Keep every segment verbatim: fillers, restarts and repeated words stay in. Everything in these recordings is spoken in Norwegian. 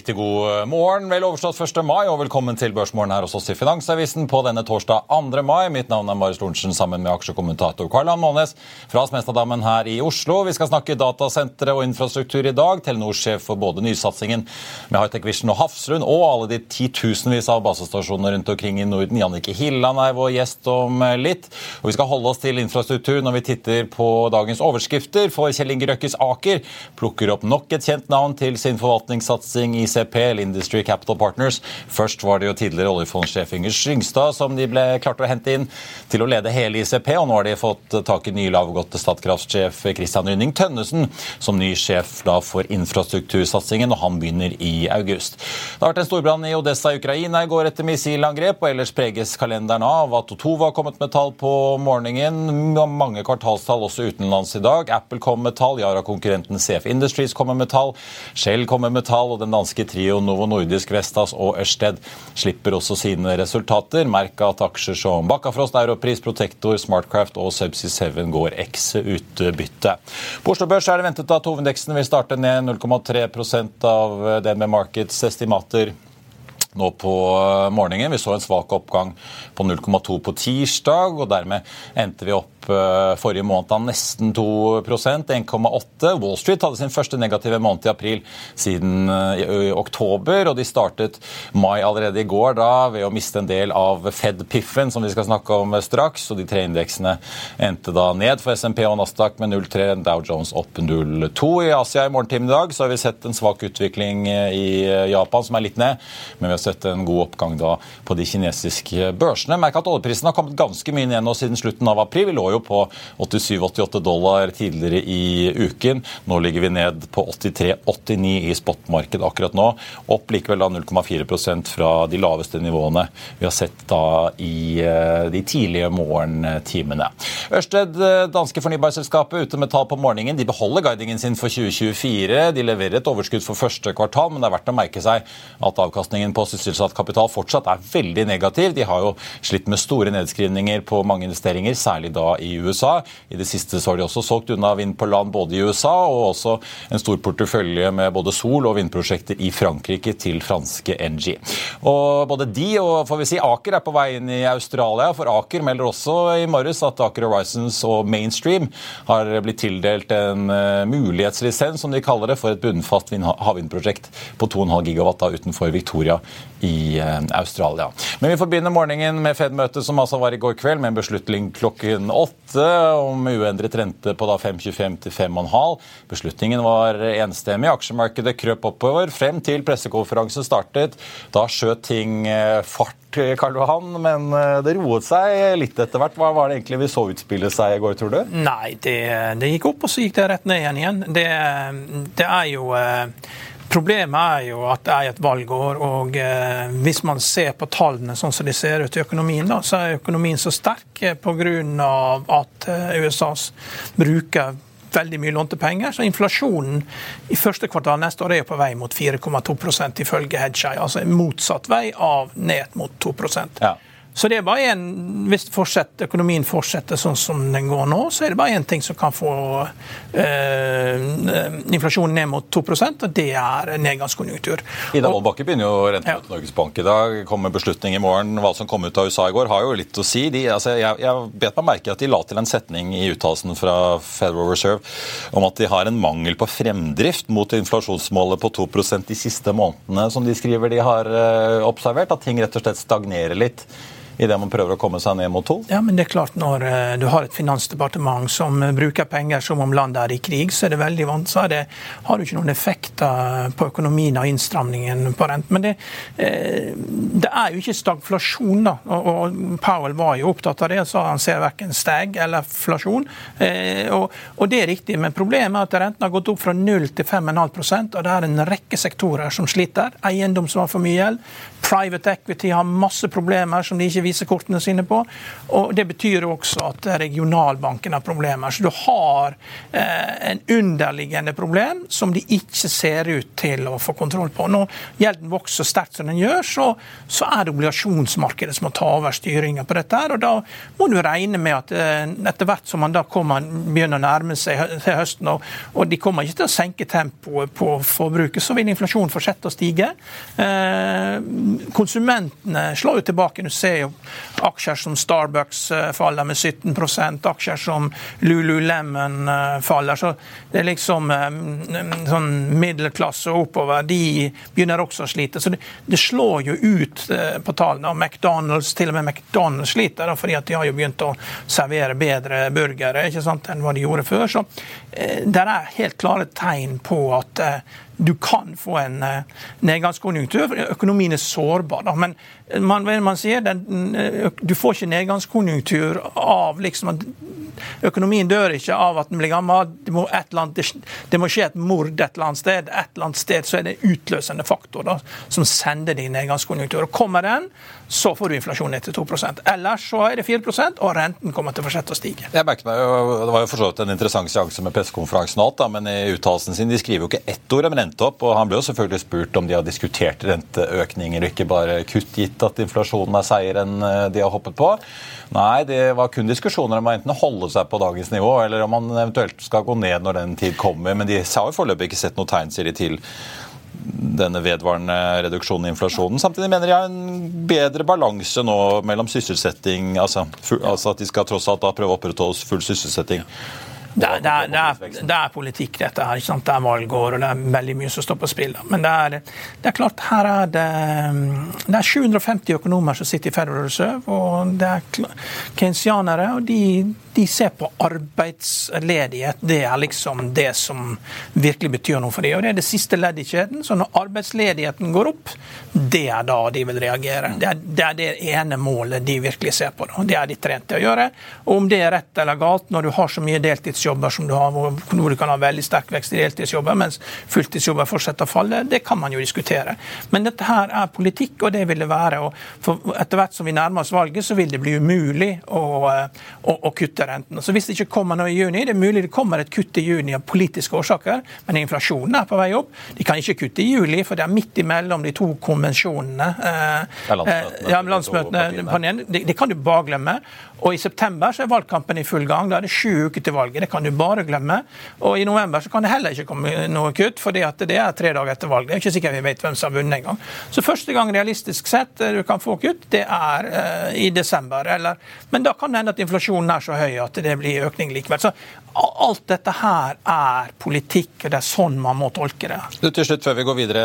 Riktig god morgen, vel overstått første mai, og velkommen til Børsmorgen her hos oss i Finansavisen på denne torsdag andre mai. Mitt navn er Marius Lorentzen sammen med aksjekommentator Karl-Johan Månes fra Smestadammen her i Oslo. Vi skal snakke datasentre og infrastruktur i dag. Telenor-sjef for både nysatsingen med Hightech Vision og Hafslund, og alle de titusenvis av basestasjoner rundt omkring i Norden. Jannicke Hilland er vår gjest om litt. Og vi skal holde oss til infrastruktur når vi titter på dagens overskrifter, for Kjell Inge Røkkes Aker plukker opp nok et kjent navn til sin forvaltningssatsing i I C P, eller Industry Capital Partners. Først var det jo tidligere oljefondsjef Inger Slyngstad som de ble klart å hente inn til å lede hele I C P, og nå har de fått tak i nylig avgåtte Statkraftsjef Christian Rynning Tønnesen som ny sjef da for infrastruktursatsingen, og han begynner i august. Det har vært en storbrann i Odessa i Ukraina i går etter missilangrep, og ellers preges kalenderen av at Otova har kommet med tall på morgenen, mange kvartalstall også utenlands i dag. Apple kommer med tall, Yara-konkurrenten C F Industries kommer med tall, Shell kommer med tall, og den danske trio Novo Nordisk, Vestas og Ørsted slipper også sine resultater. Merk at aksjer som Bakkafrost, Europris, Protector, Smartcraft og Subsea sju går X utbytte. På Oslo Børs er det ventet at hovedindeksen vil starte ned null komma tre prosent av D N B Markets estimater nå på morgenen. Vi så en svak oppgang på null komma to på tirsdag, og dermed endte vi opp forrige måned av nesten to prosent, en komma åtte. Wall Street hadde sin første negative måned i april siden i oktober, og de startet mai allerede i går da ved å miste en del av Fed-piffen, som vi skal snakke om straks, og de tre indeksene endte da ned for S and P og Nasdaq med null komma tre, Dow Jones opp null komma to. I Asia i morgentimen i dag så har vi sett en svak utvikling i Japan, som er litt ned, men vi har sett en god oppgang da på de kinesiske børsene. Merk at oljeprisen har kommet ganske mye ned nå siden slutten av april. Vi lå jo på åttisju til åttiåtte dollar tidligere i uken. Nå ligger vi ned på åttitre til åttini i spotmarkedet akkurat nå. Opp likevel da null komma fire prosent fra de laveste nivåene vi har sett da i de tidlige morgentimene. Ørsted, danske fornybarselskapet, ute med tall på morgenen. De beholder guidingen sin for tjue tjuefire. De leverer et overskudd for første kvartal, men det er verdt å merke seg at avkastningen på sysselsatt kapital fortsatt er veldig negativ. De har jo slitt med store nedskrivninger på mange investeringer, særlig da i U S A. I det siste så har de også solgt unna vind på land både i U S A og også en stor portefølje med både sol- og vindprosjekter i Frankrike til franske N G. Og både de og får vi si Aker er på vei inn i Australia, for Aker melder også i morges at Aker Horizons og Mainstream har blitt tildelt en uh, mulighetslisens, som de kaller det, for et bunnfast havvindprosjekt på to komma fem gigawatt da, utenfor Victoria i uh, Australia. Men vi får begynne morgenen med Fed-møtet som altså var i går kveld, med en beslutning klokken åtte om uendret rente på da fem komma tjuefem til fem komma fem. Beslutningen var enstemmig. Aksjemarkedet krøp oppover frem til pressekonferansen startet. Da skjøt ting fart, Karl Johan, men det roet seg litt etter hvert. Hva var det egentlig vi så utspille seg i går, tror du? Nei, det, det gikk opp, og så gikk det rett ned igjen igjen. Det, det er jo... Problemet er jo at det er et valgår, og eh, hvis man ser på tallene sånn som de ser ut i økonomien, da, så er økonomien så sterk på grunn av at eh, U S A bruker veldig mye lånte penger, så inflasjonen i første kvartal neste år er på vei mot fire komma to prosent ifølge Hedgeye, altså en motsatt vei av ned mot to prosent. Ja. Så det er bare en, hvis fortsett, økonomien fortsetter sånn som den går nå, så er det bare en ting som kan få eh, inflasjonen ned mot to prosent, og det er nedgangskonjunktur. Ida Wolbakke begynner jo å rente mot ja. Norges Bank i dag, kommer beslutning i morgen. Hva som kom ut av U S A i går har jo litt å si. De, altså, jeg, jeg vet meg merke at de la til en setning i uttalelsen fra Federal Reserve om at de har en mangel på fremdrift mot inflasjonsmålet på to prosent de siste månedene, som de skriver de har eh, observert, at ting rett og slett stagnerer litt i det man prøver å komme seg ned mot to? Ja, men det er klart, når uh, du har et finansdepartement som uh, bruker penger som om landet er i krig, så er det veldig vanskelig. Det har du ikke noen effekter på økonomien og innstramningen på rent. Men det, uh, det er jo ikke stagflasjon, da. Og, og Powell var jo opptatt av det, så han ser hverken stag eller flasjon. Uh, og, og det er riktig, men problemet er at renten har gått opp fra null til fem komma fem prosent, og det er en rekke sektorer som sliter. Eiendom som har for mye gjeld. Private equity har masse problemer som de ikke vise kortene sine på. Og det betyr også at regionalbanken har problemer. Så du har eh, en underliggende problem som de ikke ser ut til å få kontroll på. Når gjelden vokser sterkt som den gjør, så, så er det obligasjonsmarkedet som må ta over styringen på dette her, og da må du regne med at eh, etter hvert som man da kommer, begynner å nærme seg til høsten, og, og de kommer ikke til å senke tempoet på forbruket, så vil inflasjonen fortsette å stige. Eh, konsumentene slår jo tilbake. Du ser jo aksjer som Starbucks eh, faller med sytten prosent, aksjer som Lululemon eh, faller, så det er liksom eh, sånn middelklasse og oppover, de begynner også å slite. Så det, det slår jo ut eh, på tallene, og McDonald's, til og med McDonald's sliter, da, fordi at de har jo begynt å servere bedre burgere, ikke sant, enn hva de gjorde før. Så eh, det er helt klare tegn på at eh, du kan få en eh, nedgangskonjunktur. Økonomien er sårbar, da. Men man, man sier den, du får ikke nedgangskonjunktur av liksom at økonomien dør ikke av at den blir gammel. Det må, et eller annet, det må skje et mord et eller annet sted. Et eller annet sted så er det utløsende faktor da, som sender deg i nedgangskonjunktur. Og kommer den, så får du inflasjon ned til to prosent. Ellers så er det fire prosent, og renten kommer til å fortsette å stige. Jeg merker meg, Det var jo for så vidt en interessant seanse med pressekonferansen alt, da, men i uttalelsen sin, de skriver jo ikke ett ord om rente opp, og han ble jo selvfølgelig spurt om de har diskutert renteøkninger, ikke bare kutt gitt at inflasjonen er seier enn de har hoppet på. Nei, det var kun diskusjoner om å enten holde seg på dagens nivå, eller om man eventuelt skal gå ned når den tid kommer, men de har jo foreløpig ikke sett noe tegn, sier de, til denne vedvarende reduksjonen i inflasjonen. Samtidig mener jeg en bedre balanse nå mellom sysselsetting, altså, full, altså at de skal tross alt da prøve å opprettholde full sysselsetting. Det er, det, er, det, er, det er politikk dette her, ikke sant? Det er valgår, og det er veldig mye som står på spill. Men det er, det er klart, her er det, det er sju hundre og femti økonomer som sitter i Federal Reserve, og det er keynesianere, og de, de ser på arbeidsledighet. Det er liksom det som virkelig betyr noe for dem, og det er det siste leddet i kjeden. Så når arbeidsledigheten går opp, det er da de vil reagere. Det er det, er det ene målet de virkelig ser på. Da. Det er de trent til å gjøre. Og om det er rett eller galt, når du har så mye deltidsjobber som du har, hvor du kan ha veldig sterk vekst i deltidsjobber, mens fulltidsjobber fortsetter å falle, det kan man jo diskutere. Men dette her er politikk, og det vil det være. Og for etter hvert som vi nærmer oss valget, så vil det bli umulig å, å, å kutte renten. Så hvis det ikke kommer noe i juni, det er mulig det kommer et kutt i juni av politiske årsaker, men inflasjonen er på vei opp. De kan ikke kutte i juli, for det er midt imellom de to konvensjonene. Eh, ja, landsmøtene på den ene. Det, det kan du bare glemme. Og i september så er valgkampen i full gang. Da er det sju uker til valget. Det kan du bare glemme. Og i november så kan det heller ikke komme noe kutt, fordi at det er tre dager etter valget. Det er ikke sikkert vi vet hvem som har vunnet en gang. Så første gang realistisk sett du kan få kutt, det er uh, i desember. Eller, men da kan det hende at inflasjonen er så høy at det blir økning likevel. Så alt dette her er politikk, og det er sånn man må tolke det. Du, til slutt, før vi går videre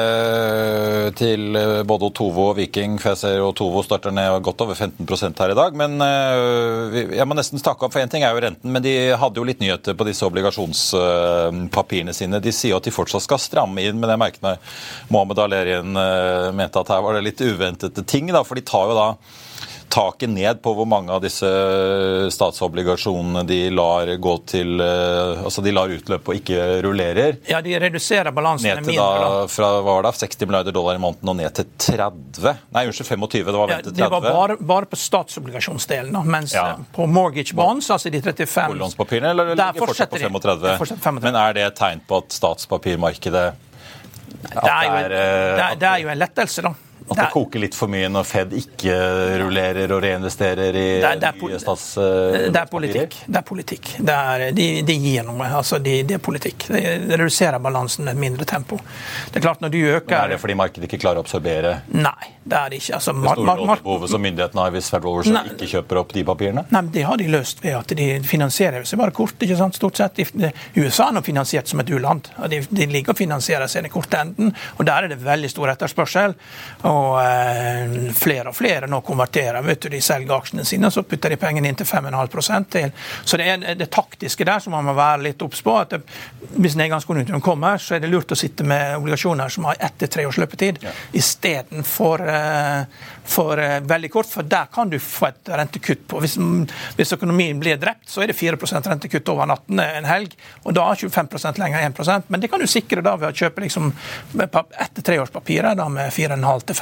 til både Otovo og Viking, for jeg ser Otovo starter ned godt over femten prosent her i dag, men jeg må nesten snakke om, for en ting er jo renten, men de hadde jo litt nyheter på disse obligasjonspapirene sine. De sier at de fortsatt skal stramme inn, men jeg merket meg Mohammed Alerien mente at her var det litt uventede ting, da, for de tar jo da taket ned på hvor mange av disse statsobligasjonene de lar gå til, altså de lar utløp og ikke rullerer. Ja, de reduserer balansen ned til mindre, da. Fra hva var det, seksti milliarder dollar i måneden og ned til tretti. Nei, unnskyld, femogtyve, det var ventet tretti. Ja, det var bare, bare på statsobligasjonsdelen, da, mens ja. På mortgage bonds, altså de trettifem... Boliglånspapirene, eller ligger fortsatt på femogtretti? femogtretti? Men er det et tegn på at statspapirmarkedet... Det er, jo, det, er, det er jo en lettelse, da. At det koker litt for mye når Fed ikke rullerer og reinvesterer i det er, det er, nye statspapirer? Det er politikk. Det er politikk. Det er, de, de gir noe. Altså, de, det er politikk. Det reduserer balansen med et mindre tempo. Det er klart når du øker... Men er det fordi markedet ikke klarer å absorbere? Nei, det er det ikke. Altså, det store lånebehovet som myndighetene har hvis Federal Reserve ikke kjøper opp de papirene? Nei, det har de løst ved at de finansierer seg bare kort, ikke sant, stort sett. De, U S A er finansiert som et u-land. De, de ligger og finansierer seg i korte enden, og der er det veldig stor etterspørsel. Og eh, flere og flere nå konverterer, vet du, de selger aksjene sine, så putter de pengene inn til fem komma fem prosent til. Så det er det taktiske der som man må være litt obs på, at det, hvis nedgangskonjunkturen kommer, så er det lurt å sitte med obligasjoner som har ett til tre års løpetid, ja. I stedet for, eh, for eh, veldig kort, for der kan du få et rentekutt på. Hvis, hvis økonomien blir drept, så er det fire prosent rentekutt over natten en helg, og da er tjuefem prosent lenger én prosent, men det kan du sikre da ved å kjøpe liksom ett til tre års papirer da med fire komma fem til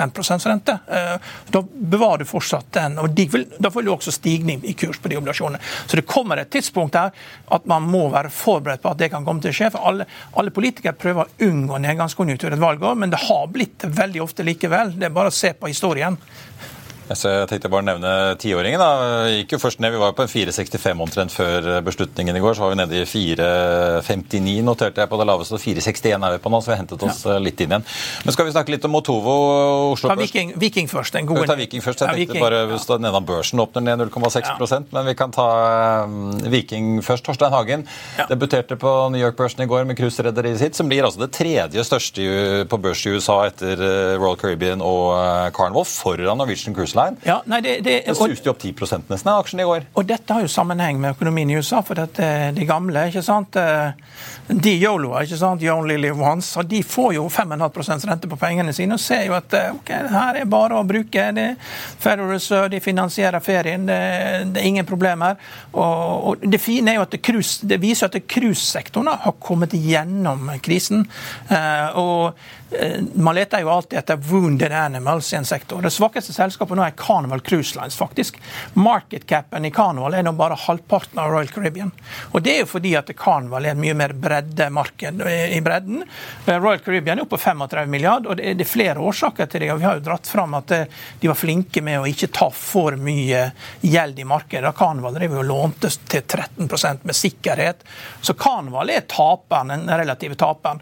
fem prosent rente. Da bevarer du fortsatt den, og de vil, da får du også stigning i kurs på de oblasjonene. Så det kommer et tidspunkt der at man må være forberedt på at det kan komme til å skje, for alle, alle politikere prøver å unngå nedgangskonjunktur et valgår, men det har blitt veldig ofte likevel. Det er bare å se på historien. Jeg tenkte bare å nevne tiåringen. Da. Gikk jo først ned, vi var på en fire komma sekstifem omtrent før beslutningen i går, så var vi nede i fire komma femtini, noterte jeg på det laveste, og fire komma sekstien er vi på nå, så vi har hentet oss ja. litt inn igjen. Men skal vi snakke litt om Otovo og Oslo Børs? Viking, Viking først, en god... Vi tar Viking først, jeg tenkte ja, bare hvis ja. Nede børsen åpner ned null komma seks prosent, ja. Men vi kan ta um, Viking først. Torstein Hagen ja. Debuterte på New York-børsen i går med cruiserederiet sitt, som blir altså det tredje største på børs i U S A etter Royal Caribbean og Carnival, foran Norwegian Cruise Line. Ja, nei, det, det, det suste jo opp ti prosent nesten av aksjen i går. Og dette har jo sammenheng med økonomien i U S A, for dette, de gamle, ikke sant? De YOLO, ikke sant? You only live once, og de får jo fem komma fem prosent rente på pengene sine, og ser jo at ok, her er bare å bruke det. Federal Reserve, de finansierer ferien, det, det er ingen problemer. Og, og det fine er jo at det, cruise, det viser at cruisesektoren har kommet gjennom krisen, og man leter jo alltid etter wounded animals i en sektor. Det svakeste selskapet nå er Carnival Cruise Lines, faktisk. Market capen i Carnival er nå bare halvparten av Royal Caribbean. Og det er jo fordi at Carnival er en mye mer bredde marked i bredden. Royal Caribbean er oppe på trettifem milliard, og det er flere årsaker til det. Og vi har jo dratt fram at de var flinke med å ikke ta for mye gjeld i markedet. Carnival drev jo lånte til tretten prosent med sikkerhet. Så Carnival er taperen, den relative taperen.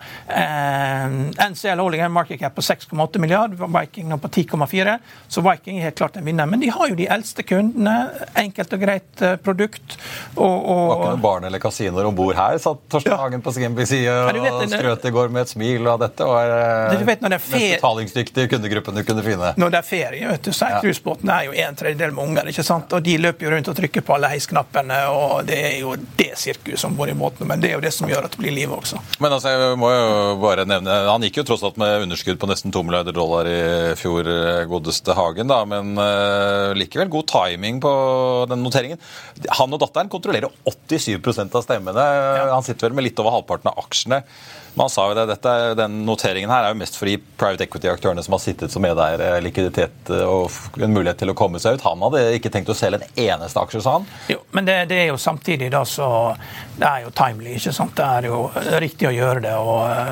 N C L Holding en market cap på seks komma åtte milliard, Viking nå på ti komma fire, så Viking er helt klart en vinner. Men de har jo de eldste kundene, enkelt og greit produkt. Og, og det var ikke noen barn eller kasinoer ombord her, satt Torstein ja. Hagen på sin side og ja, skrøt i går med et smil, og dette var det vet, det mest betalingsdyktige kundegruppen du kunne finne. Når det er ferie, vet du, så er cruisebåten er jo en tredjedel med unger, ikke sant? Og de løper jo rundt og trykker på alle heisknappene, og det er jo det sirkus som går i båten, men det er jo det som gjør at det blir liv også. Men altså, jeg må jo bare nevne, han gikk jo tross alt med underskudd på nesten to milliarder dollar i fjor, godeste Hagen, da, men uh, likevel god timing på den noteringen. Han og datteren kontrollerer åttisyv prosent av stemmene. Ja. Han sitter vel med litt over halvparten av aksjene. Men han sa jo det, dette, den noteringen her er jo mest for de private equity-aktørene som har sittet som medeier, likviditet og en mulighet til å komme seg ut. Han hadde ikke tenkt å selge en eneste aksje, sa han. Jo, men det, det er jo samtidig da, så det er jo timely, ikke sant? Det er jo riktig å gjøre det,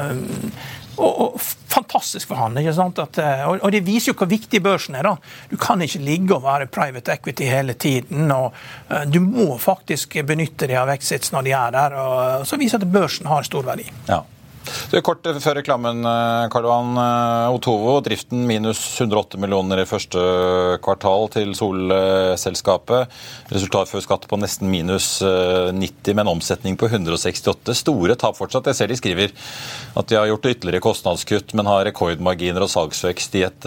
og Og, og fantastisk for han, ikke sant? At, og, og det viser jo hvor viktig børsen er da. Du kan ikke ligge og være private equity hele tiden, og uh, du må faktisk benytte deg av exits når de er der, og så viser at børsen har stor verdi. Ja. Så kort før reklamen, Karl Johan, Otovo, driften minus hundre og åtte millioner i første kvartal til Solselskapet. Resultat før skatt på nesten minus nitti, med en omsetning på hundre og sekstiåtte. Store tap fortsatt. Jeg ser de skriver at de har gjort ytterligere kostnadskutt, men har rekordmarginer og salgsvekst i et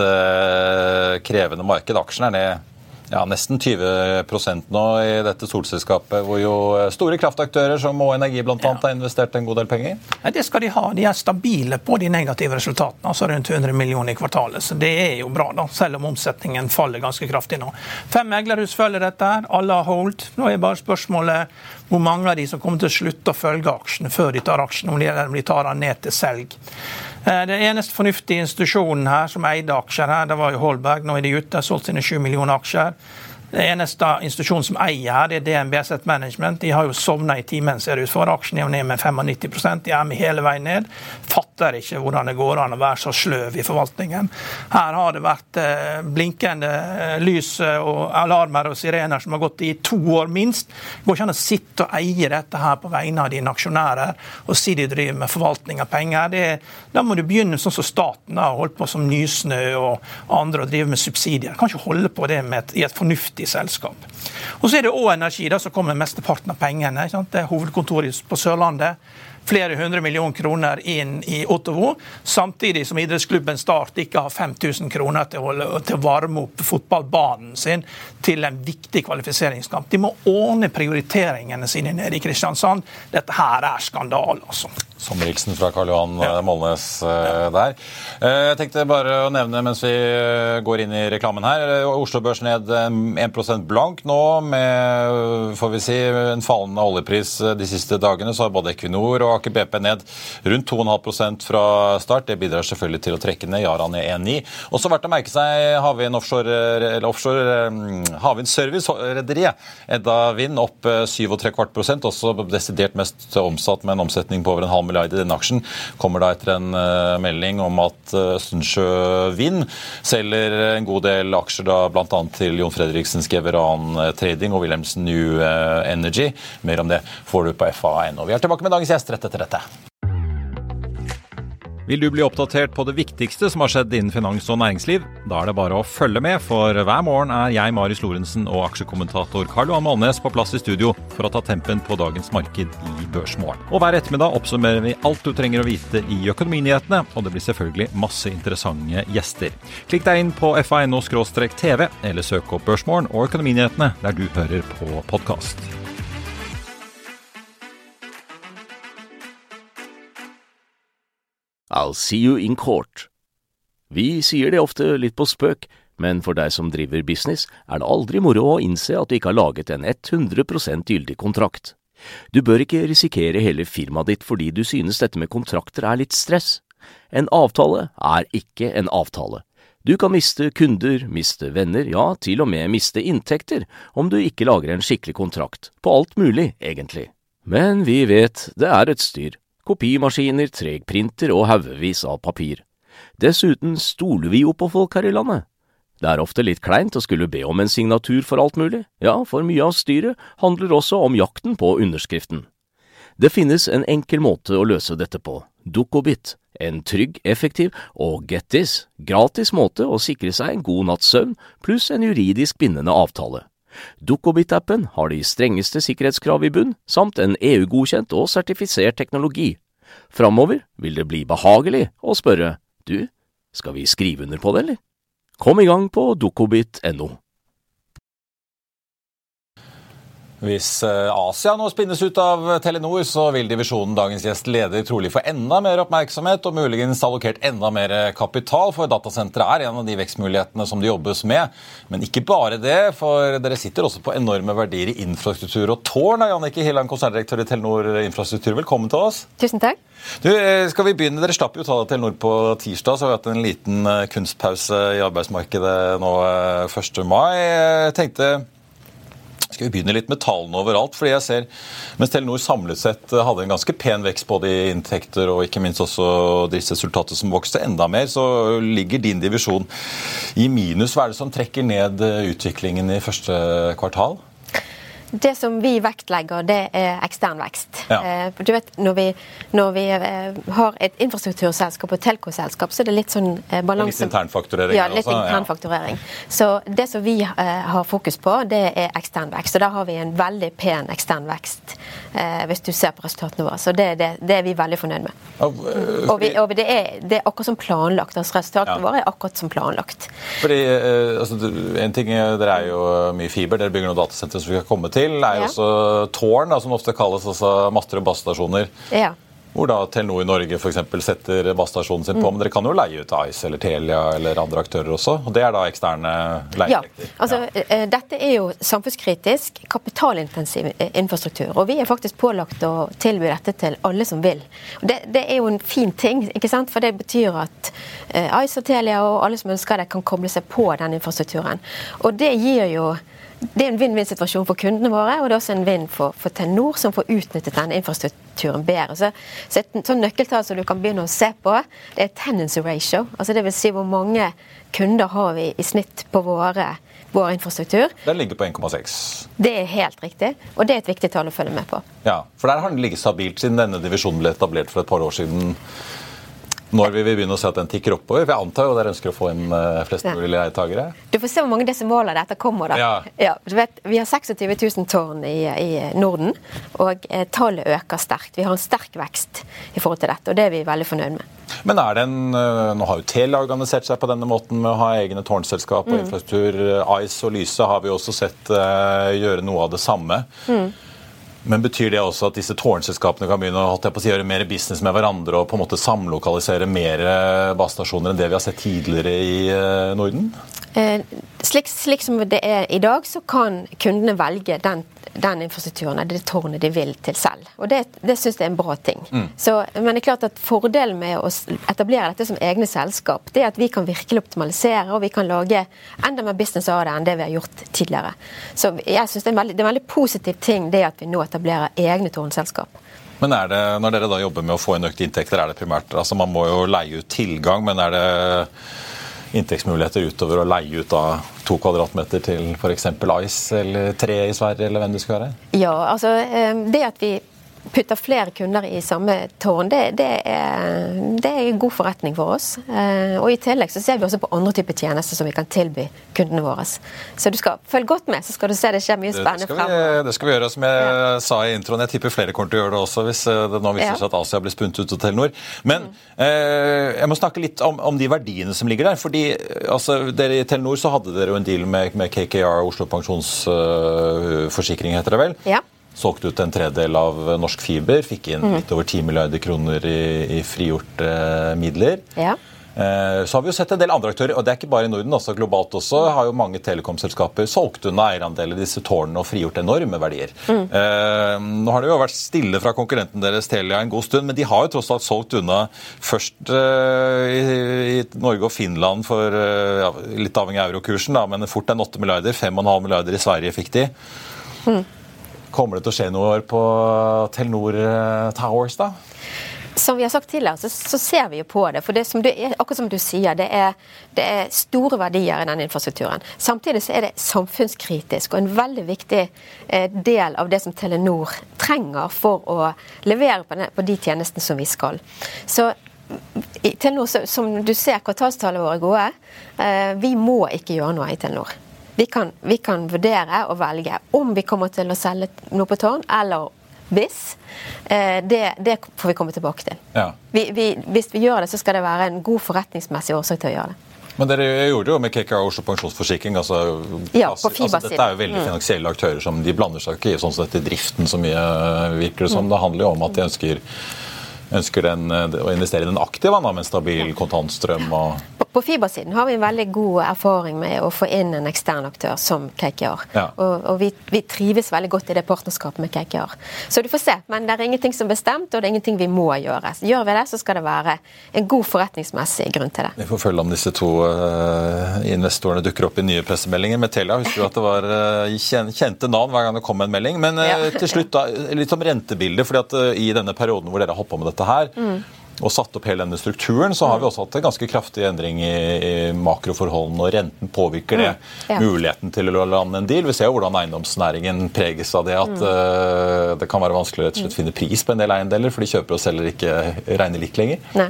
uh, krevende marked. Aksjen er ned ja, nesten tyve prosent nå i dette Solselskapet, hvor jo store kraftaktører som Å Energi blant annet har investert en god del penger. Ja, det skal de ha. De er stabile på de negative resultatene, altså rundt hundre millioner i kvartalet. Så det er jo bra, da, selv om omsetningen faller ganske kraftig nå. Fem meglerhus følger dette her, alle har hold. Nå er bare spørsmålet hvor mange av de som kommer til å slutte å følge aksjene før de tar aksjene, om de tar den ned til selg. Den eneste fornuftige institusjonen her som eide aksjer her, det var jo Holberg. Nå er de ute, har solgt sine sju millioner aksjer. Det eneste institusjonen som eier her, det er D N B Asset Management. De har jo sovnet i timen, ser det ut for. Aksjen er jo ned med nittifem prosent. De er med hele veien ned. Fatter ikke hvordan det går an å være så sløv i forvaltningen. Her har det vært eh, blinkende eh, lys og alarmer og sirener som har gått i to år minst. Det går ikke an å sitte og eie dette her på vegne av dine aksjonærer og si de driver med forvaltning av penger. Det, da må du begynne sånn som staten har holdt på som Nysnø og andre og drive med subsidier. Du kan ikke holde på det med et, i et fornuftig selskap. Og så er det Å Energi da, som kommer med mesteparten av pengene. Ikke sant? Det er hovedkontoret på Sørlandet. Flere hundre millioner kroner inn i Otovo, samtidig som idrettsklubben Start ikke har fem tusen kroner til å, til å varme opp fotballbanen sin til en viktig kvalifiseringskamp. De må ordne prioriteringene sine nede i Kristiansand. Dette her er skandal, altså. Sommerhilsen fra Karl Johan ja. Målnes uh, der. Uh, jeg tenkte bare å nevne, mens vi går inn i reklamen her, Oslo Børs ned en prosent blank nå, med, får vi si, en fallende oljepris de siste dagene, så har både Equinor og og Aker BP ned rundt to komma fem prosent fra start. Det bidrar selvfølgelig til å trekke ned. Yara ned en komma ni. Også verdt å merke seg Havvind Offshore, eller offshore Havvind Service-rederiet. Edda Vind opp syv komma tre kvart prosent, også desidert mest omsatt med en omsetning på over en halv milliard i denne aksjen. Kommer da etter en uh, melding om at uh, Sundsjø Vind selger en god del aksjer da blant annet til Jon Fredriksens Geveran Trading og Wilhelmsen New uh, Energy. Mer om det får du på F A punktum N O. Vi er tilbake med dagens gjest rett etter dette. Vil du bli oppdatert på det viktigste som har skjedd innen finans og næringsliv? Da er det bare å følge med, for hver morgen er jeg, Marius Lorentzen, og aksjekommentator Karl Johan Månes på plass i studio for å ta tempen på dagens marked i Børsmorgen. Og hver ettermiddag oppsummerer vi alt du trenger å vite i økonominyhetene, og det blir selvfølgelig masse interessante gjester. Klikk deg inn på F A punktum N O skråstrek T V, eller søk opp Børsmorgen og økonominyhetene der du hører på podcast. I'll see you in court. Vi sier det ofte litt på spøk, men for deg som driver business er det aldri moro å innse at du ikke har laget en hundre prosent gyldig kontrakt. Du bør ikke risikere hele firmaet ditt fordi du synes dette med kontrakter er litt stress. En avtale er ikke en avtale. Du kan miste kunder, miste venner, ja, til og med miste inntekter om du ikke lager en skikkelig kontrakt, på alt mulig, egentlig. Men vi vet det er et styr. Kopimaskiner, tregprinter og haugevis av papir. Dessuten stoler vi jo på folk her i landet. Det er ofte litt kleint å skulle be om en signatur for alt mulig. Ja, for mye av styret handler også om jakten på underskriften. Det finnes en enkel måte å løse dette på. Dukkobit. En trygg, effektiv og get this, gratis måte å sikre seg en god natts søvn pluss en juridisk bindende avtale. Dukkobit-appen har de strengeste sikkerhetskrav i bunn, samt en E U-godkjent og sertifisert teknologi. Framover vil det bli behagelig å spørre, du, skal vi skrive under på det, eller? Kom i gang på dukkobit punktum N O. Hvis Asia nå spinnes ut av Telenor, så vil divisjonen dagens gjest leder trolig få enda mer oppmerksomhet og muligens allokert enda mer kapital, for datasenteret er en av de vekstmulighetene som det jobbes med. Men ikke bare det, for dere sitter også på enorme verdier i infrastruktur og tårn. Jannicke Hilland, konserndirektør i Telenor Infrastruktur, velkommen til oss. Tusen takk. Du, skal vi begynne? Dere slapp jo ta det Telenor på tirsdag, så har vi hatt en liten kunstpause i arbeidsmarkedet nå første mai. Jeg tenkte... Skal vi begynne litt med tallene overalt, fordi jeg ser, mens Telenor samlet sett hadde en ganske pen vekst både i inntekter og ikke minst også driftsresultatet som vokste enda mer, så ligger din divisjon i minus. Hva er det som trekker ned utviklingen i første kvartal? Det som vi vektlegger, det er ekstern vekst. Ja. Du vet, når vi, når vi har et infrastrukturselskap og telkoselskap, så er det litt sånn balanse... Litt internfakturering. Ja, litt internfakturering. Ja. Så det som vi har fokus på, det er ekstern vekst. Og da har vi en veldig pen ekstern vekst, hvis du ser på resultatene våre. Så det, det, det er vi veldig fornøyd med. Og, vi, og det, er, det er akkurat som planlagt. Altså resultatene ja. våre er akkurat som planlagt. Fordi, altså, en ting, dere er jo mye fiber, dere bygger noen datasenter som vi skal komme til. er jo ja. også tårn, da, som ofte kalles altså master- og bassstasjoner. Ja. Hvor da Telenor i Norge for eksempel setter bassstasjonen sin på, mm. men dere kan jo leie ut Ice eller Telia eller andre aktører også, og det er da eksterne leieinntekter. Ja, altså ja. Dette er jo samfunnskritisk, kapitalintensiv infrastruktur, og vi er faktisk pålagt å tilby dette til alle som vil. Det, det er jo en fin ting, ikke sant? For det betyr at Ice og Telia og alle som ønsker det kan koble seg på den infrastrukturen. Og det gir jo Det er en vinn-vinn-situasjon for kundene våre, og det er også en vinn for, for Telenor, som får utnyttet denne infrastrukturen bedre. Så, så et sånn nøkkeltall som du kan begynne å se på, det er tenancy ratio. Altså det vil si hvor mange kunder har vi i snitt på våre, vår infrastruktur. Den ligger på en komma seks. Det er helt riktig, og det er et viktig tall å følge med på. Ja, for der har den ligget stabilt siden denne divisjonen ble etablert for et par år siden. Når vi vil begynne å se at den tikker oppover? For jeg antar jo at dere ønsker å få inn flest mulig leietagere. Du får se hvor mange desimaler dette kommer da. Ja. Ja, du vet, vi har tjueseks tusen tårn i, i Norden, og eh, tallet øker sterkt. Vi har en sterk vekst i forhold til dette, og det er vi veldig fornøyd med. Men er det en, nå har jo Telia organisert seg på denne måten med å ha egne tårnselskap og mm. infrastruktur. Ice og Lyse har vi også sett uh, gjøre noe av det samme. Mm. Men betyr det også at disse tårnselskapene kan begynne å, på å si, gjøre mer business med hverandre og på en måte samlokalisere mer bassstasjoner enn det vi har sett tidligere i Norden? Eh, slik, slik som det er i dag, så kan kundene velge den, den infrastrukturen, det tårnet de vil til selv. Og det, det synes jeg er en bra ting. Mm. Så, men det er klart at fordelen med å etablere dette som egne selskap, det er at vi kan virkelig optimalisere, og vi kan lage enda mer business av det enn det vi har gjort tidligere. Så jeg synes det er en veldig, det er en veldig positiv ting, det at vi nå etablerer egne tårnselskap. Men er det, når dere da jobber med å få en økt inntekter, er det primært, altså man må jo leie ut tilgang, men er det inntektsmuligheter utover å leie ut av to kvadratmeter til for eksempel Ice eller tre i Sverige, eller hvem det skal være? Ja, altså det at vi putter flere kunder i samme tårn, det, det, er, det er en god forretning for oss. Og i tillegg så ser vi også på andre typer tjenester som vi kan tilby kundene våre. Så du skal følge godt med, så skal du se det skjer mye spennende fremover. Det skal vi gjøre, som jeg ja. sa i introen. Jeg tipper flere kommer til å gjøre det også, hvis det nå viser seg at Asia blir spunnet ut til Telenor. Men mm. eh, jeg må snakke litt om, om de verdiene som ligger der, fordi altså, dere i Telenor så hadde dere jo en deal med, med K K R, Oslo Pensjonsforsikring, uh, heter det vel? Ja. Solgte ut en tredel av Norsk Fiber, fikk inn litt over ti milliarder kroner i, i frigjorte eh, midler. Ja. Eh, så har vi jo sett en del andre aktører, og det er ikke bare i Norden, også globalt også, har jo mange telekomselskaper solgt unna eierandeler disse tårnene og frigjort enorme verdier. Mm. Eh, nå har det jo vært stille fra konkurrenten deres Telia en god stund, men de har jo tross alt solgt unna først eh, i, i Norge og Finland for eh, ja, litt avhengig av eurokursen, da, men fort en åtte milliarder, fem komma fem milliarder i Sverige fikk de. Mm. Kommer det til å skje noe på Telenor Towers da? Som vi har sagt tidligere, så, så ser vi jo på det. For det som du, akkurat som du sier, det er, det er store verdier i den infrastrukturen. Samtidig så er det samfunnskritisk og en veldig viktig eh, del av det som Telenor trenger for å levere på, den, på de tjenestene som vi skal. Så i Telenor, så, som du ser, kvartalstallene våre gode, eh, vi må ikke gjøre noe i Telenor. Vi kan, vi kan vurdere og velge om vi kommer til å selge noe på tårn, eller hvis. Det, det får vi komme tilbake til. Ja. Vi, vi, hvis vi gjør det, så skal det være en god forretningsmessig årsak til å gjøre det. Men dere gjorde det jo med K K R Oslo Pensjonsforsikring. Altså, ja, på altså, dette er jo veldig mm. finansielle aktører som de blander seg ikke i sånn sett i driften så mye virker det som. Mm. Det handler jo om at de ønsker ønsker den, å investere i den aktive med en stabil kontantstrøm. Og på, på fibersiden har vi en veldig god erfaring med å få inn en ekstern aktør som K K R. Ja. Og, og vi, vi trives veldig godt i det partnerskapet med K K R. Så du får se, men det er ingenting som er bestemt, og det er ingenting vi må gjøre. Så gjør vi det, så skal det være en god forretningsmessig grunn til det. Vi får følge om disse to uh, investorene dukker opp i nye pressemeldinger. Med Telia husker du at det var uh, kjente navn hver gang det kom en melding. Men uh, ja. til slutt da, litt om rentebildet, fordi at uh, i denne perioden hvor dere har holdt på med dette her, mm. og satt opp hele denne strukturen, så har vi også hatt en ganske kraftig endring i, i makroforholdene, og renten påvirker det. Mm. Ja. Muligheten til å lande en deal. Vi ser jo hvordan eiendomsnæringen preges av det, at mm. uh, det kan være vanskelig å rett og slett finne pris på en del eiendeler, for de kjøper og selger ikke regner likt lenger. Nei.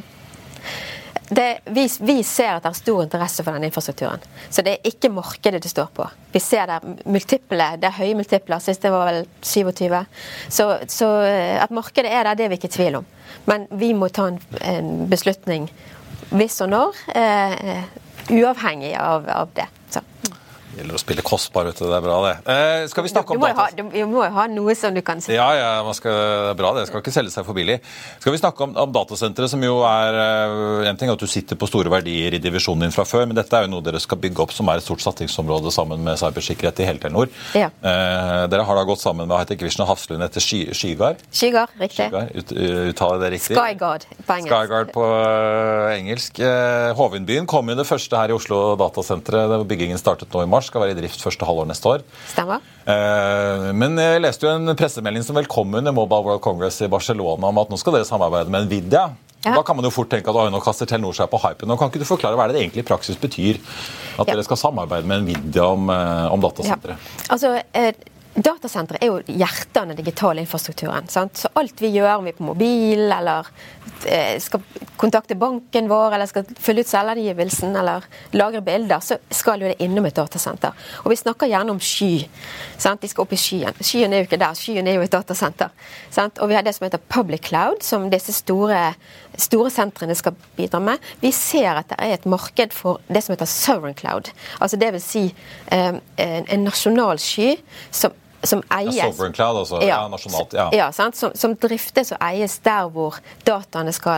Det, vi, vi ser at det er stor interesse for denne infrastrukturen. Så det er ikke markedet det står på. Vi ser det er multiple, det er høye multipler, sist det var vel syttisju. Så, så at markedet er der, det er vi ikke i tvil om. Men vi må ta en, en beslutning hvis og når, eh, uavhengig av, av det. Så. Det gjelder å spille kostbar, vet du. Det er bra, det. Eh, skal vi snakke du, du, om må ha, du, du må jo ha noe som du kan si. Ja, ja, man skal, det er bra det. Skal ikke selge seg for billig. Skal vi snakke om, om datasentre, som jo er en ting at du sitter på store verdier i divisjonen din fra før, men dette er jo noe dere skal bygge opp som er et stort satsingsområde sammen med cybersikkerhet i hele Telenor. Ja. Eh, dere har da gått sammen med Hightech Vision og Hafslund etter Sky, Skygard. Skygard, riktig. Skygard, ut, uttaler det riktig. Skygard på engelsk. Skygard på uh, engelsk. Eh, Hovindbyen kom jo det første her i Oslo datasentret. Byggingen startet nå i mars, skal være i drift første halvår neste år. Stemmer. Eh, men jeg leste jo en pressemelding som velkommen under Mobile World Congress i Barcelona om at nå skal dere samarbeide med Nvidia. Ja. Da kan man jo fort tenke at nå kaster Telenor seg på hypen. Nå kan ikke du forklare hva det egentlig i praksis betyr at ja. dere skal samarbeide med Nvidia om, om datasenteret? Ja. Altså, eh, datasenteret er jo hjertet av den digitale infrastrukturen. Sant? Så alt vi gjør, om vi er på mobil, eller eh, skal kontakte banken vår, eller skal fylle ut selvangivelsen, eller lagre bilder, så skal jo det innom et datasenter. Og vi snakker gjerne om sky. Sant? De skal opp i skyen. Skyen er jo ikke der, skyen er jo et datasenter. Sant? Og vi har det som heter public cloud, som disse store, store sentrene skal bidra med. Vi ser at det er et marked for det som heter sovereign cloud. Altså det vil si eh, en, en nasjonal sky som som eies, ja, sovereign cloud, altså. Ja, ja, nasjonalt, ja. Ja, sant? Som, som driftes og eies der hvor dataene skal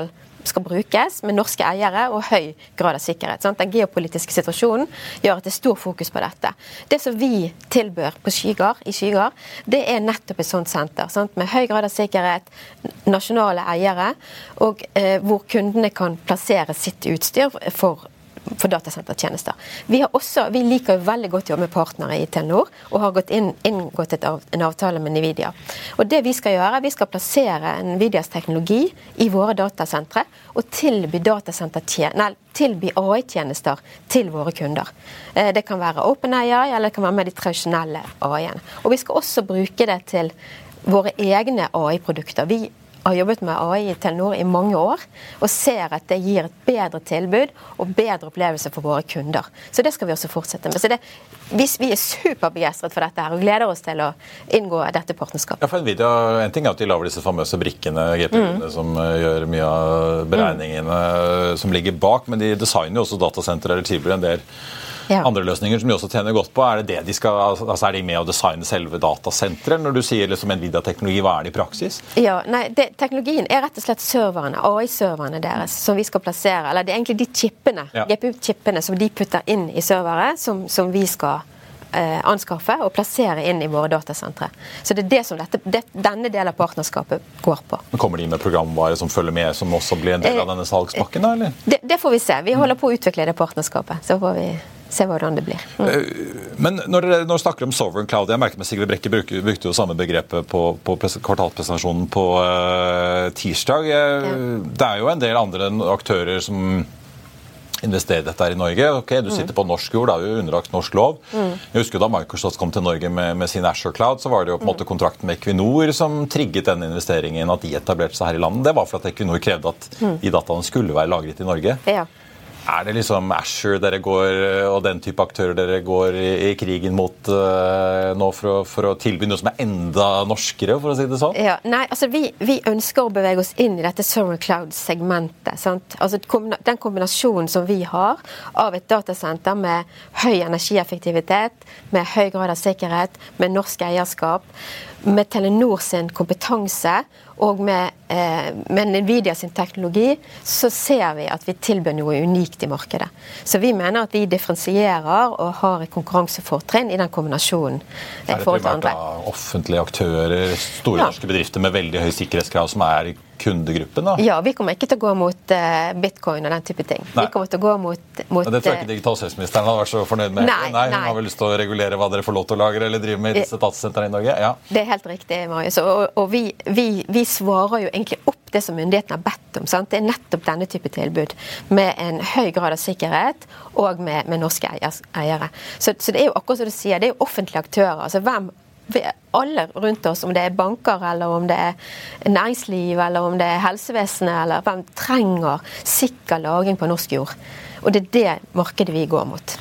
skal brukes med norske eiere og høy grad av sikkerhet. Sant? Den geopolitiske situasjonen gjør at det er stor fokus på dette. Det som vi tilbør på Skygard, i Skygard, det er nettopp et sånt senter, sant? Med høy grad av sikkerhet, nasjonale eiere, og eh, hvor kundene kan plassere sitt utstyr for for datasentertjenester. Vi har også, vi liker jo veldig godt å jobbe med partnere i Telenor, og har gått inn, inngått et av, en avtale med Nvidia. Og det vi skal gjøre, vi skal plassere Nvidias teknologi i våre datasentre, og tilby datasentertjenester, nei, tilby A I-tjenester til våre kunder. Eh, det kan være OpenAI, eller det kan være med de tradisjonelle A I-ene. Og vi skal også bruke det til våre egne A I-produkter. Vi har jobbet med A I i Telenor i mange år, og ser at det gir et bedre tilbud og bedre opplevelse for våre kunder. Så det skal vi også fortsette med. Så det, vi, vi er superbegeistret for dette her, og gleder oss til å inngå dette partnerskapet. Ja, for Nvidia, en ting er at de laver disse famøse brikkene, G P U-ene, mm. som uh, gjør mye av beregningene uh, som ligger bak, men de designer jo også datasenter eller tilbyr en del Ja. andre løsninger som de også tjener godt på. Er det det de skal, altså er de med å designe selve datasenteret? Når du sier liksom Nvidia-teknologi, hva er det i praksis? Ja, nei, det, teknologien er rett og slett serverne, A I-serverne deres, som vi skal plassere, eller det er egentlig de chippene, ja. G P U-chippene som de putter inn i servere, som, som vi skal eh, anskaffe og plassere inn i våre datasentre. Så det er det som dette, det, denne delen av partnerskapet går på. Men kommer de med programvare som følger med, som også blir en del av denne salgspakken, da, eller? Det, det får vi se. Vi holder på å utvikle det partnerskapet, så får vi se hvordan det blir. Mm. Men når dere når snakker om Sovereign Cloud, jeg merker med Sigrid Brekke brukte, brukte jo samme begrepet på, på kvartalspresentasjonen på uh, tirsdag. Ja. Det er jo en del andre aktører som investerer dette her i Norge. Ok, du sitter mm. på norsk jord, det er jo underlagt norsk lov. Mm. Jeg husker da Microsoft kom til Norge med, med sin Azure Cloud, så var det jo på en måte kontrakten med Equinor som trigget denne investeringen, at de etablerte seg her i landet. Det var for at Equinor krevde at mm. de dataene skulle være lagret i Norge. Ja. Er det liksom Azure dere går, og den type aktører dere går i, i krigen mot uh, nå for å, for å tilby noe som er enda norskere, for å si det sånn? Ja, nei, altså vi, vi ønsker å bevege oss inn i dette Sovereign Cloud-segmentet. Sant? Altså den kombinasjonen som vi har av et datasenter med høy energieffektivitet, med høy grad av sikkerhet, med norsk eierskap, med Telenor sin kompetanse og med, eh, med Nvidia sin teknologi, så ser vi at vi tilbyr noe unikt i markedet. Så vi mener at vi differensierer og har et konkurransefortrinn i den kombinasjonen. Er det primært av offentlige aktører, store ja. norske bedrifter med veldig høy sikkerhetskrav som er i kundegruppen, da? Ja, vi kommer ikke til å gå mot uh, bitcoin og den type ting. Nei. Vi kommer til å gå mot... mot det tror jeg ikke digitalselskapsministeren hadde vært så fornøyd med. Nei, nei, hun nei. har vel lyst til å regulere hva dere får lov til å lagre eller drive med i disse datasentrene i Norge. Ja. Det er helt riktig, Marius. Og, og vi, vi, vi svarer jo egentlig opp det som myndighetene har bedt om. Sant? Det er nettopp denne type tilbud, med en høy grad av sikkerhet og med, med norske eiere. Så, så det er jo akkurat som du sier, det er jo offentlige aktører. Altså hvem alle rundt oss, om det er banker, eller om det er næringsliv, eller om det er helsevesenet, eller hvem trenger sikker lagring på norsk jord. Og det er det markedet vi går mot.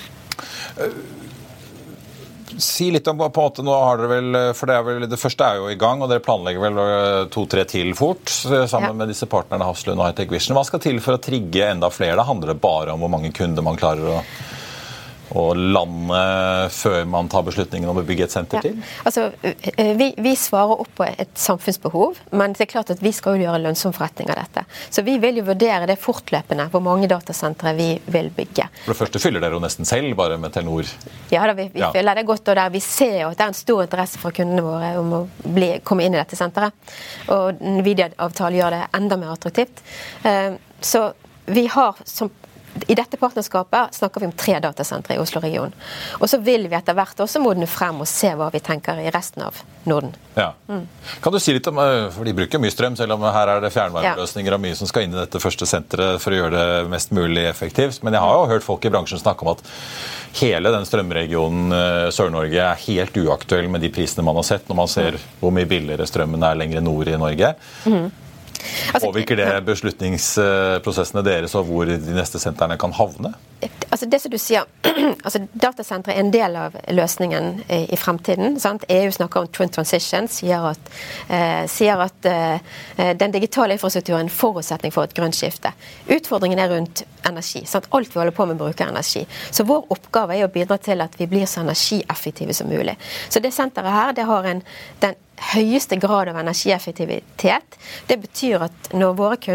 Si litt om på en måte, nå har dere vel, for det, er vel, det første er jo i gang, og dere planlegger vel to-tre til fort, sammen ja. med disse partnerne Hafslund og High Tech Vision. Hva skal til for å trigge enda flere? Da handler det bare om hvor mange kunder man klarer å og landet før man tar beslutningen om å bygge et senter til? Ja. Altså, vi, vi svarer opp på et samfunnsbehov, men det er klart at vi skal jo gjøre lønnsom forretning av dette. Så vi vil jo vurdere det fortløpende, hvor mange datasentre vi vil bygge. For det første fyller dere jo nesten selv, bare med Telenor. Ja, da, vi, vi ja. fyller det godt, og der vi ser jo at det er en stor interesse fra kundene våre om å bli, komme inn i dette senteret. Og Nvidia-avtalen gjør det enda mer attraktivt. Så vi har som I dette partnerskapet snakker vi om tre datasentre i Oslo-regionen. Og så vil vi etter hvert også modne frem og se hva vi tenker i resten av Norden. Ja. Mm. Kan du si litt om, for de bruker mye strøm, selv om her er det fjernvarmeløsninger og mye som skal inn i dette første senteret for å gjøre det mest mulig effektivt. Men jeg har jo hørt folk i bransjen snakke om at hele den strømregionen Sør-Norge er helt uaktuell med de prisene man har sett, når man ser hvor mye billigere strømmen er lenger nord i Norge. Mm. Altså, Påvirker det beslutningsprosessene deres og hvor de neste sentrene kan havne? Altså det som du sier, altså datasentre er en del av løsningen i, i fremtiden. Sant? E U snakker om Twin Transition, sier at, eh, sier at eh, den digitale infrastrukturen er en forutsetning for et grønt skifte. Utfordringen er rundt energi. Sant? Alt vi holder på med bruker energi. Så vår oppgave er å bidra til at vi blir så energieffektive som mulig. Så det senteret her, det har en, den høyeste grad av energieffektivitet. Det betyr at når våre kunder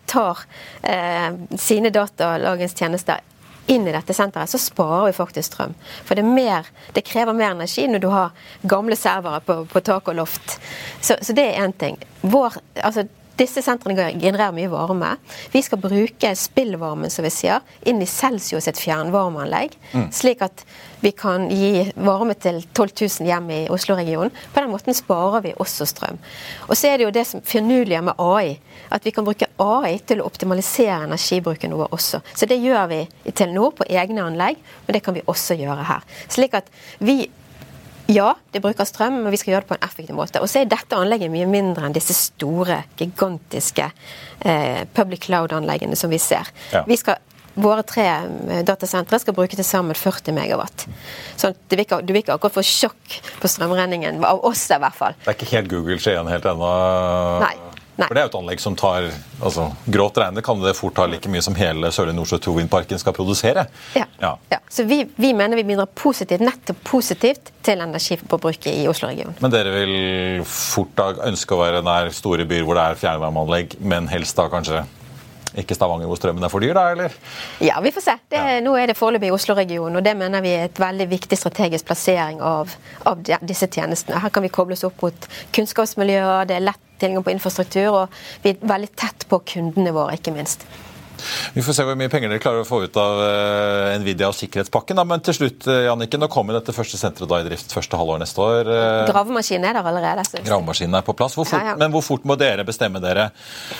tar eh, sine datalagringstjenester inn i dette senteret, så sparer vi faktisk strøm. For det, er mer, det krever mer energi når du har gamle servere på, på tak og loft. Så, så det er en ting. Vår, altså, disse sentrene genererer mye varme. Vi skal bruke spillvarmen, som vi sier, inn i Celsius et fjernvarmeanlegg, mm. slik at vi kan gi varme til tolv tusen hjem i Oslo-regionen. På den måten sparer vi også strøm. Og så er det jo det som finurlige med A I, at vi kan bruke A I til å optimalisere energibruken vår også. Så det gjør vi i Telenor på egne anlegg, men det kan vi også gjøre her. Slik at vi Ja, det bruker strøm, men vi skal gjøre det på en effektiv måte. Og så er dette anlegget mye mindre enn disse store, gigantiske eh, public cloud-anleggene som vi ser. Ja. Vi skal, våre tre datasentre skal bruke til sammen førti megawatt. Så det vil ikke, du vil ikke akkurat få sjokk på strømregningen, av oss i hvert fall. Det er ikke helt Google-skjeen helt ennå. Nei. Nei. For det er jo et anlegg som tar, altså grått regnet kan det fort ta like mye som hele Sørlige Nordsjø to-vindparken skal produsere. Ja, ja. ja. Så vi, vi mener vi bidrar positivt, nettopp positivt til energiforbruket i Oslo-regionen. Men dere vil fort da ønske å være nær store byer hvor det er fjernvarmeanlegg, men helst da kanskje ikke Stavanger hvor strømmen er for dyr da, eller? Ja, vi får se. Det, ja. Nå er det foreløpig i Oslo-regionen, og det mener vi er et veldig viktig strategisk plassering av, av disse tjenestene. Her kan vi kobles opp mot kunnskapsmiljøer, det er lett tilgang på infrastruktur, og vi er veldig tett på kundene våre, ikke minst. Vi får se hvor mye penger dere klarer å få ut av uh, Nvidia og sikkerhetspakken. Da. Men til slutt, Jannicke, nå kommer dette første senteret da i drift første halvår neste år. Uh, Gravemaskinen er der allerede. Gravemaskinen er på plass. Hvor fort, ja, ja. Men hvor fort må dere bestemme dere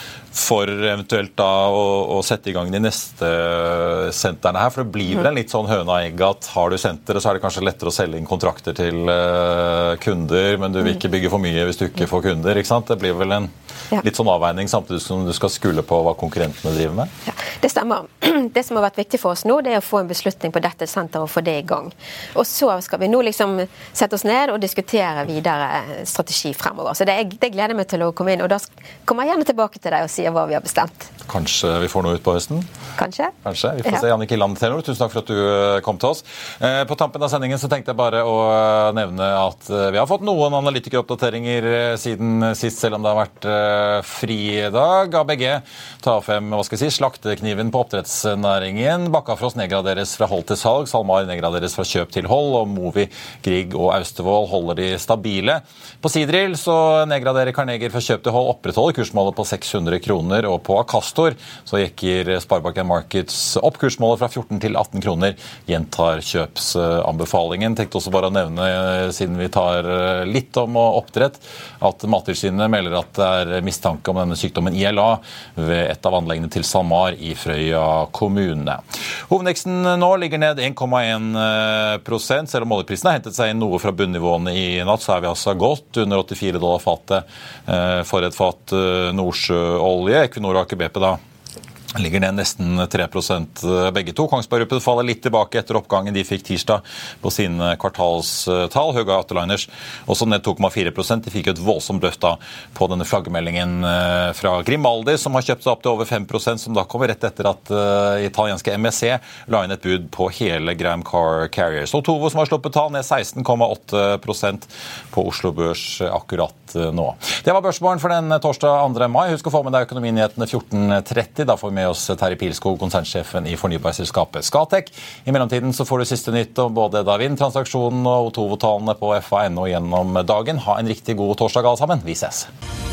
for eventuelt da å, å sette i gang de neste sentrene her? For det blir vel en litt sånn høna og egg at har du senteret, så er det kanskje lettere å selge inn kontrakter til uh, kunder, men du vil ikke bygge for mye hvis du ikke får kunder, ikke sant? Det blir vel en ja. litt sånn avveining samtidig som du skal skule på hva konkurrentene driver med? Ja, det stemmer. Det som har vært viktig for oss nå, det er å få en beslutning på dette senteret og få det i gang. Og så skal vi nå liksom sette oss ned og diskutere videre strategi fremover. Så det, det gleder jeg meg til å komme inn, og da kommer jeg gjerne tilbake til deg og sier hva vi har bestemt. Kanskje vi får noe ut på høsten? Kanskje. Kanskje. Vi får ja. se. Jannicke Illand Telenor, tusen takk for at du kom til oss. På tampen av sendingen så tenkte jeg bare å nevne at vi har fått noen analytikeroppdateringer siden sist, selv om det har vært fridag. A B G tar frem, hva skal jeg si, slaktekniven på oppdrettsnæringen. Bakkafrost nedgraderes fra hold til salg, SalMar nedgraderes fra kjøp til hold, og Movi, Grieg og Austevoll holder de stabile. På Seadrill så nedgraderer Carnegie fra kjøp til hold, opprettholder kursmålet på seks hundre kroner, og på Akastor så gikk Sparebanken Markets opp kursmålet fra fjorten til atten kroner, gjentar kjøpsanbefalingen. Tenkte også bare å nevne, siden vi tar litt om oppdrett, at Mattilsynet melder at det er mistanke om denne sykdommen I L A ved et av anleggene til SalMar i Frøya kommune. Hovedindeksen nå ligger ned en komma en prosent, selv om oljeprisen har hentet seg inn noe fra bunnivåene i natt, så er vi altså godt under åttifire dollar fatet for et fat nordsjøolje. Equinor og Aker B P da ligger ned nesten tre prosent begge to. Kongsberg Gruppen faller litt tilbake etter oppgangen de fikk tirsdag på sine kvartalstall. Høga Autoliners også ned to komma fire prosent. De fikk et voldsomt løft da på denne flaggemeldingen fra Grimaldi, som har kjøpt seg opp til over fem prosent, som da kommer rett etter at uh, italienske M S C la inn et bud på hele Gram Car Carriers. Og Tovo, som har sluppet tall, ned seksten komma åtte prosent på Oslo Børs akkurat uh, nå. Det var børsmorgen for den torsdag andre mai. Husk å få med deg økonominyhetene fjorten tretti. Da får vi med oss Terje Pilskog, konsernsjefen i fornybarselskapet Scatec. I mellomtiden så får du siste nytt om både Davin-transaksjonen og Otovo-tallene på F A N O gjennom dagen. Ha en riktig god torsdag alle sammen. Vi ses.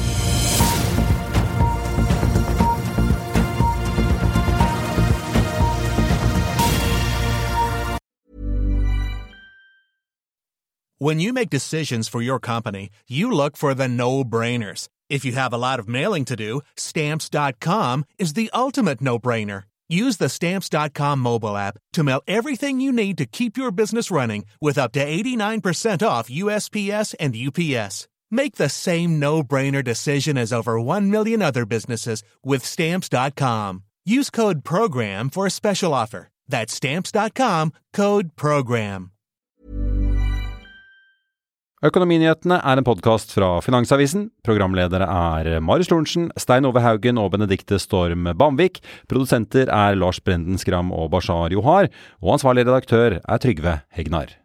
When you make decisions for your company, you look for the no-brainers. If you have a lot of mailing to do, Stamps dot com is the ultimate no-brainer. Use the Stamps dot com mobile app to mail everything you need to keep your business running with up to eighty-nine percent off U S P S and U P S. Make the same no-brainer decision as over one million other businesses with Stamps dot com. Use code PROGRAM for a special offer. That's Stamps dot com, code PROGRAM. Økonominyhetene er en podcast fra Finansavisen. Programledere er Marius Lorentzen, Stein Ove Haugen og Benedikte Storm Bamvik. Produsenter er Lars Brenden Skram og Bashar Johar. Og ansvarlig redaktør er Trygve Hegnar.